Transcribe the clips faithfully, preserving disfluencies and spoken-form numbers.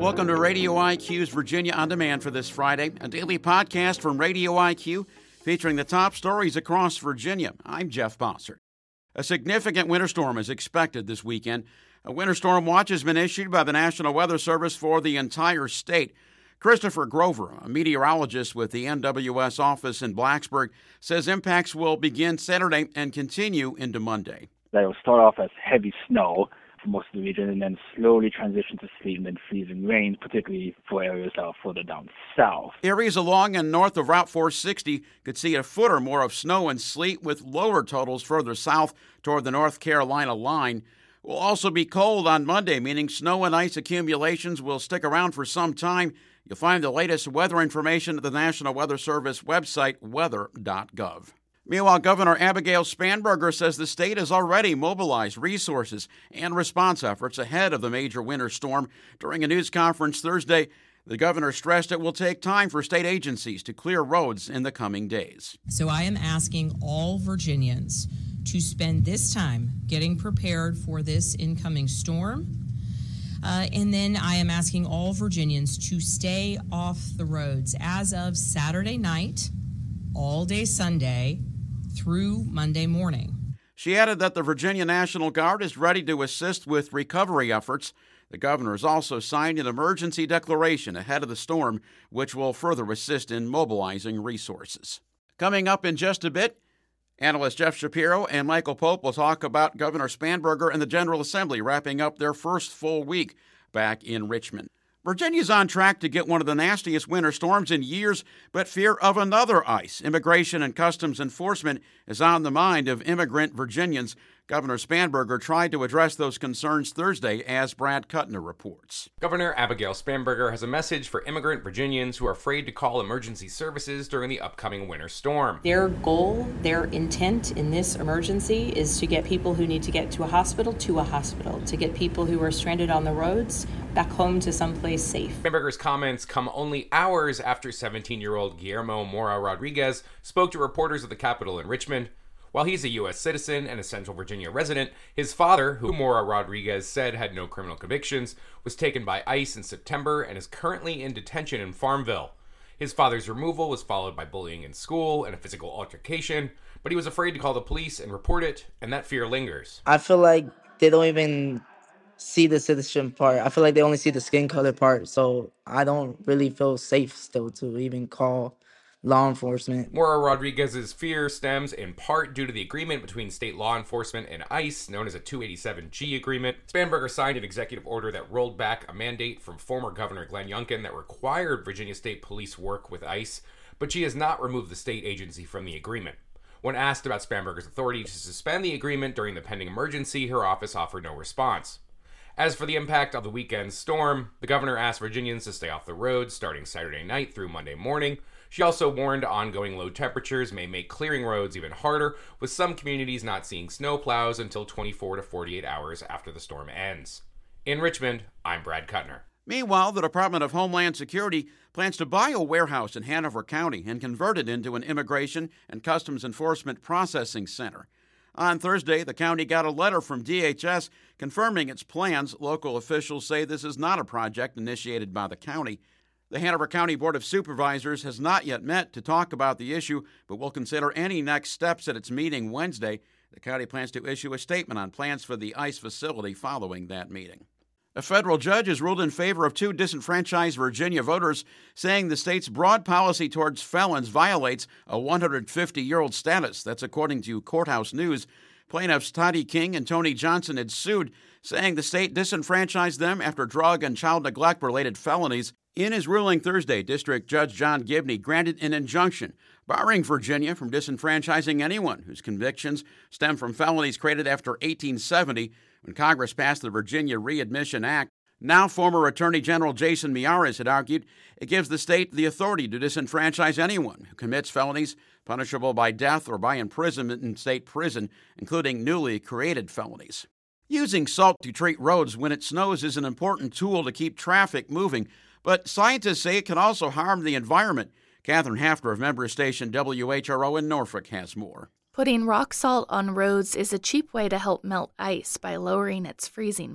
Welcome to Radio I Q's Virginia On Demand for this Friday, a daily podcast from Radio I Q featuring the top stories across Virginia. I'm Jeff Bossert. A significant winter storm is expected this weekend. A winter storm watch has been issued by the National Weather Service for the entire state. Christopher Grover, a meteorologist with the N W S office in Blacksburg, says impacts will begin Saturday and continue into Monday. They will start off as heavy snow for most of the region and then slowly transition to sleet and then freezing rain, particularly for areas that are further down south. Areas along and north of Route four sixty could see a foot or more of snow and sleet, with lower totals further south toward the North Carolina line. It will also be cold on Monday, meaning snow and ice accumulations will stick around for some time. You'll find the latest weather information at the National Weather Service website, weather dot gov. Meanwhile, Governor Abigail Spanberger says the state has already mobilized resources and response efforts ahead of the major winter storm. During a news conference Thursday, the governor stressed it will take time for state agencies to clear roads in the coming days. So I am asking all Virginians to spend this time getting prepared for this incoming storm. Uh, and then I am asking all Virginians to stay off the roads as of Saturday night, all day Sunday, through Monday morning. She added that the Virginia National Guard is ready to assist with recovery efforts. The governor has also signed an emergency declaration ahead of the storm, which will further assist in mobilizing resources. Coming up in just a bit, analyst Jeff Shapiro and Michael Pope will talk about Governor Spanberger and the General Assembly wrapping up their first full week back in Richmond. Virginia's on track to get one of the nastiest winter storms in years, but fear of another ice. Immigration and Customs Enforcement is on the mind of immigrant Virginians. Governor Spanberger tried to address those concerns Thursday, as Brad Kuttner reports. Governor Abigail Spanberger has a message for immigrant Virginians who are afraid to call emergency services during the upcoming winter storm. Their goal, their intent in this emergency is to get people who need to get to a hospital to a hospital, to get people who are stranded on the roads back home to someplace safe. Spanberger's comments come only hours after seventeen-year-old Guillermo Mora Rodriguez spoke to reporters at the Capitol in Richmond. While he's a U S citizen and a Central Virginia resident, his father, who Mora Rodriguez said had no criminal convictions, was taken by ICE in September and is currently in detention in Farmville. His father's removal was followed by bullying in school and a physical altercation, but he was afraid to call the police and report it, and that fear lingers. I feel like they don't even see the citizen part. I feel like they only see the skin color part, so I don't really feel safe still to even call law enforcement. Mora Rodriguez's fear stems in part due to the agreement between state law enforcement and ICE, known as a two eighty-seven G agreement. Spanberger signed an executive order that rolled back a mandate from former Governor Glenn Youngkin that required Virginia State Police work with ICE, but she has not removed the state agency from the agreement. When asked about Spanberger's authority to suspend the agreement during the pending emergency, her office offered no response. As for the impact of the weekend's storm, the governor asked Virginians to stay off the roads starting Saturday night through Monday morning. She also warned ongoing low temperatures may make clearing roads even harder, with some communities not seeing snow plows until twenty-four to forty-eight hours after the storm ends. In Richmond, I'm Brad Kuttner. Meanwhile, the Department of Homeland Security plans to buy a warehouse in Hanover County and convert it into an Immigration and Customs Enforcement Processing Center. On Thursday, the county got a letter from D H S confirming its plans. Local officials say this is not a project initiated by the county. The Hanover County Board of Supervisors has not yet met to talk about the issue, but will consider any next steps at its meeting Wednesday. The county plans to issue a statement on plans for the ICE facility following that meeting. A federal judge has ruled in favor of two disenfranchised Virginia voters, saying the state's broad policy towards felons violates a one hundred fifty-year-old status. That's according to Courthouse News. Plaintiffs Toddy King and Tony Johnson had sued, saying the state disenfranchised them after drug and child neglect-related felonies. In his ruling Thursday, District Judge John Gibney granted an injunction barring Virginia from disenfranchising anyone whose convictions stem from felonies created after eighteen seventy, when Congress passed the Virginia Readmission Act. Now former Attorney General Jason Miyares had argued it gives the state the authority to disenfranchise anyone who commits felonies punishable by death or by imprisonment in state prison, including newly created felonies. Using salt to treat roads when it snows is an important tool to keep traffic moving, but scientists say it can also harm the environment. Catherine Hafter of member station W H R O in Norfolk has more. Putting rock salt on roads is a cheap way to help melt ice by lowering its freezing point.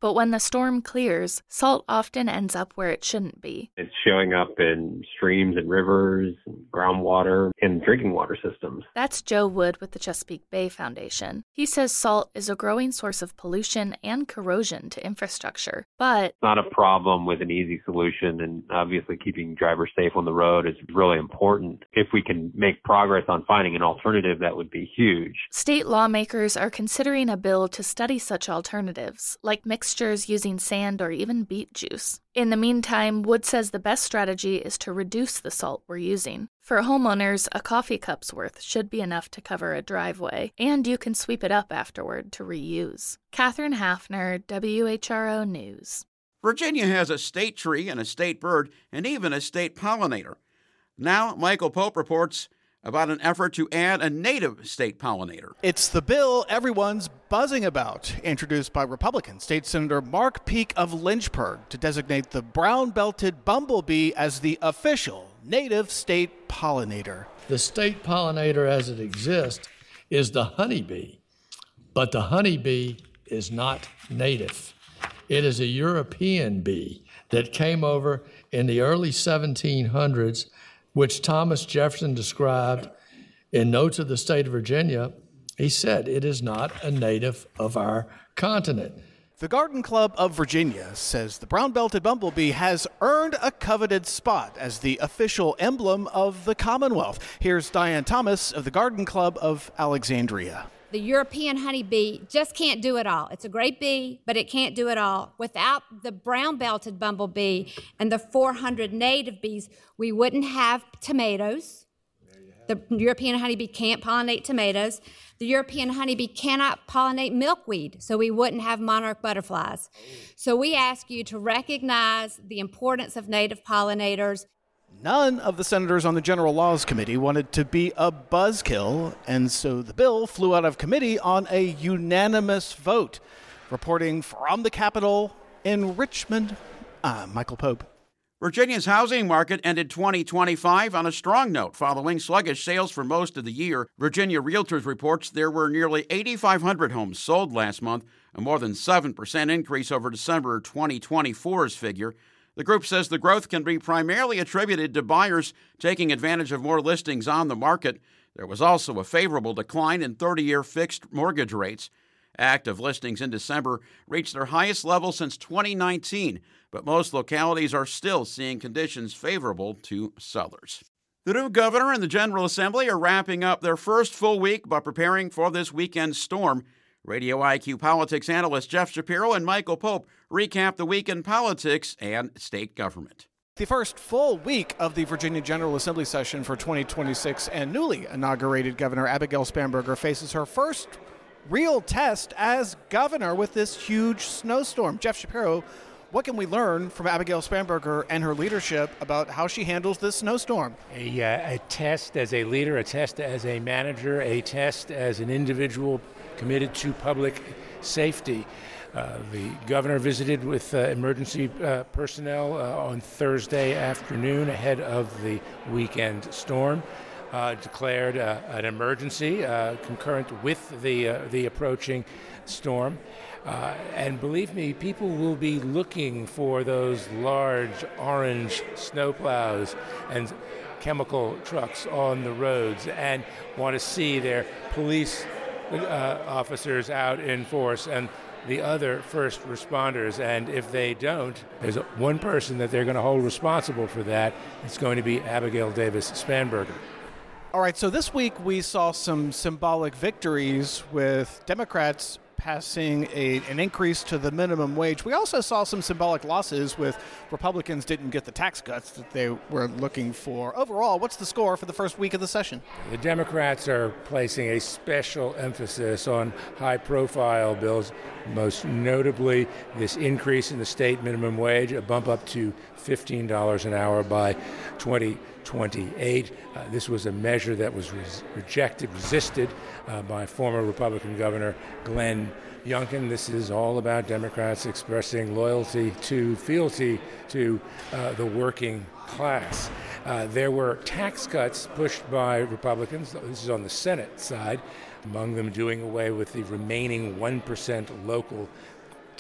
But when the storm clears, salt often ends up where it shouldn't be. It's showing up in streams and rivers, and groundwater, and drinking water systems. That's Joe Wood with the Chesapeake Bay Foundation. He says salt is a growing source of pollution and corrosion to infrastructure, but it's not a problem with an easy solution, and obviously keeping drivers safe on the road is really important. If we can make progress on finding an alternative, that would be huge. State lawmakers are considering a bill to study such alternatives, like mixtures using sand or even beet juice. In the meantime, Wood says the best strategy is to reduce the salt we're using. For homeowners, a coffee cup's worth should be enough to cover a driveway, and you can sweep it up afterward to reuse. Catherine Hafner, W H R O News. Virginia has a state tree and a state bird and even a state pollinator. Now, Michael Pope reports about an effort to add a native state pollinator. It's the bill everyone's buzzing about, introduced by Republican State Senator Mark Peake of Lynchburg to designate the brown-belted bumblebee as the official native state pollinator. The state pollinator as it exists is the honeybee, but the honeybee is not native. It is a European bee that came over in the early seventeen hundreds, which Thomas Jefferson described in Notes of the State of Virginia. He said it is not a native of our continent. The Garden Club of Virginia says the brown-belted bumblebee has earned a coveted spot as the official emblem of the Commonwealth. Here's Diane Thomas of the Garden Club of Alexandria. The European honeybee just can't do it all. It's a great bee, but it can't do it all. Without the brown-belted bumblebee and the four hundred native bees, we wouldn't have tomatoes. The European honeybee can't pollinate tomatoes. The European honeybee cannot pollinate milkweed, so we wouldn't have monarch butterflies. So we ask you to recognize the importance of native pollinators. None of the senators on the General Laws Committee wanted to be a buzzkill, and so the bill flew out of committee on a unanimous vote. Reporting from the Capitol in Richmond, I'm Michael Pope. Virginia's housing market ended twenty twenty-five on a strong note following sluggish sales for most of the year. Virginia Realtors reports there were nearly eighty-five hundred homes sold last month, a more than seven percent increase over December twenty twenty-four's figure. The group says the growth can be primarily attributed to buyers taking advantage of more listings on the market. There was also a favorable decline in thirty-year fixed mortgage rates. Active listings in December reached their highest level since twenty nineteen, but most localities are still seeing conditions favorable to sellers. The new governor and the General Assembly are wrapping up their first full week by preparing for this weekend's storm. Radio I Q politics analyst Jeff Shapiro and Michael Pope recap the week in politics and state government. The first full week of the Virginia General Assembly session for twenty twenty-six, and newly inaugurated Governor Abigail Spanberger faces her first real test as governor with this huge snowstorm. Jeff Shapiro, what can we learn from Abigail Spanberger and her leadership about how she handles this snowstorm? A, uh, a test as a leader, a test as a manager, a test as an individual committed to public safety. Uh, the governor visited with uh, emergency uh, personnel uh, on Thursday afternoon ahead of the weekend storm. Uh, declared uh, an emergency uh, concurrent with the uh, the approaching storm. Uh, and believe me, people will be looking for those large orange snowplows and chemical trucks on the roads and want to see their police uh, officers out in force and the other first responders. And if they don't, there's one person that they're going to hold responsible for that. It's going to be Abigail Davis Spanberger. All right, so this week we saw some symbolic victories with Democrats passing a, an increase to the minimum wage. We also saw some symbolic losses with Republicans didn't get the tax cuts that they were looking for. Overall, what's the score for the first week of the session? The Democrats are placing a special emphasis on high-profile bills, most notably this increase in the state minimum wage, a bump up to fifteen dollars an hour by twenty twenty-eight. Uh, this was a measure that was re- rejected, resisted uh, by former Republican Governor Glenn Youngkin. This is all about Democrats expressing loyalty to, fealty to uh, the working class. Uh, there were tax cuts pushed by Republicans. This is on the Senate side, among them doing away with the remaining one percent local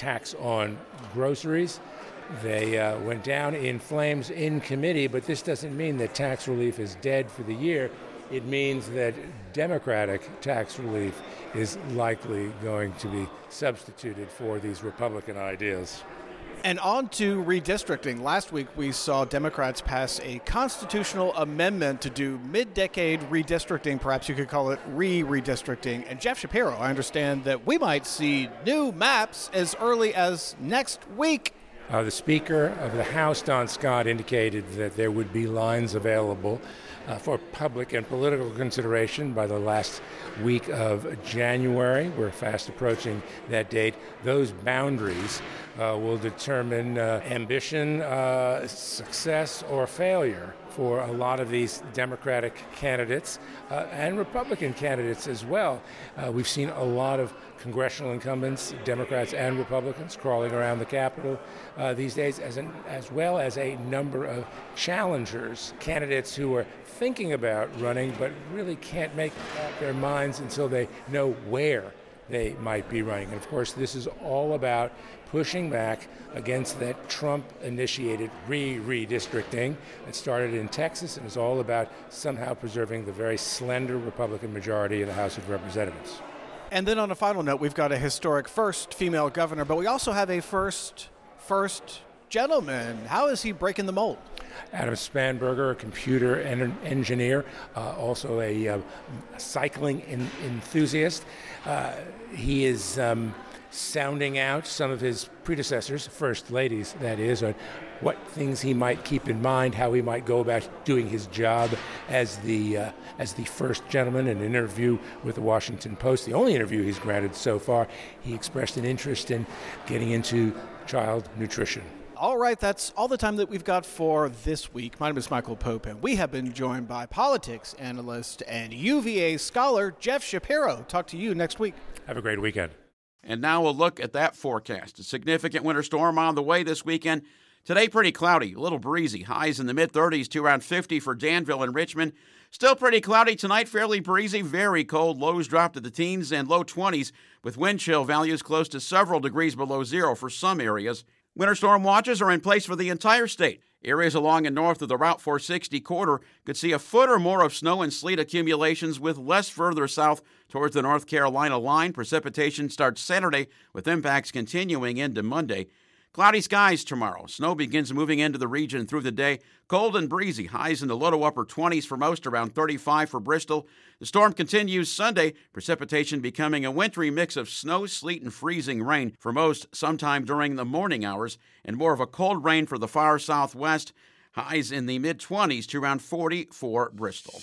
tax on groceries. They uh, went down in flames in committee, but this doesn't mean that tax relief is dead for the year. It means that Democratic tax relief is likely going to be substituted for these Republican ideas. And on to redistricting. Last week we saw Democrats pass a constitutional amendment to do mid-decade redistricting. Perhaps you could call it re-redistricting. And Jeff Shapiro, I understand that we might see new maps as early as next week. Uh, the Speaker of the House, Don Scott, indicated that there would be lines available uh, for public and political consideration by the last week of January. We're fast approaching that date. Those boundaries uh, will determine uh, ambition, uh, success, or failure for a lot of these Democratic candidates uh, and Republican candidates as well. Uh, we've seen a lot of congressional incumbents, Democrats and Republicans, crawling around the Capitol uh, these days, as, an, as well as a number of challengers, candidates who are thinking about running but really can't make up their minds until they know where they might be running. And of course, this is all about pushing back against that Trump-initiated re-redistricting that started in Texas and is all about somehow preserving the very slender Republican majority in the House of Representatives. And then on a final note, we've got a historic first female governor, but we also have a first, first gentleman. How is he breaking the mold? Adam Spanberger, a computer en- engineer, uh, also a uh, cycling en- enthusiast. Uh, he is um, sounding out some of his predecessors, first ladies, that is, on what things he might keep in mind, how he might go about doing his job as the uh, as the first gentleman. In an interview with the Washington Post, the only interview he's granted so far, he expressed an interest in getting into child nutrition. All right, that's all the time that we've got for this week. My name is Michael Pope, and we have been joined by politics analyst and U V A scholar Jeff Shapiro. Talk to you next week. Have a great weekend. And now we'll look at that forecast. A significant winter storm on the way this weekend. Today, pretty cloudy, a little breezy. Highs in the mid-thirties to around fifty for Danville and Richmond. Still pretty cloudy tonight, fairly breezy, very cold. Lows drop to the teens and low twenties, with wind chill values close to several degrees below zero for some areas. Winter storm watches are in place for the entire state. Areas along and north of the Route four sixty corridor could see a foot or more of snow and sleet accumulations, with less further south towards the North Carolina line. Precipitation starts Saturday, with impacts continuing into Monday. Cloudy skies tomorrow. Snow begins moving into the region through the day. Cold and breezy. Highs in the low to upper twenties for most, around thirty-five for Bristol. The storm continues Sunday. Precipitation becoming a wintry mix of snow, sleet, and freezing rain for most sometime during the morning hours, and more of a cold rain for the far southwest. Highs in the mid-twenties to around forty for Bristol.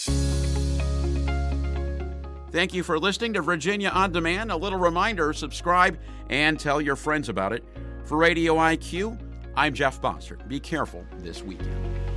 Thank you for listening to Virginia On Demand. A little reminder, subscribe and tell your friends about it. For Radio I Q, I'm Jeff Bossert. Be careful this weekend.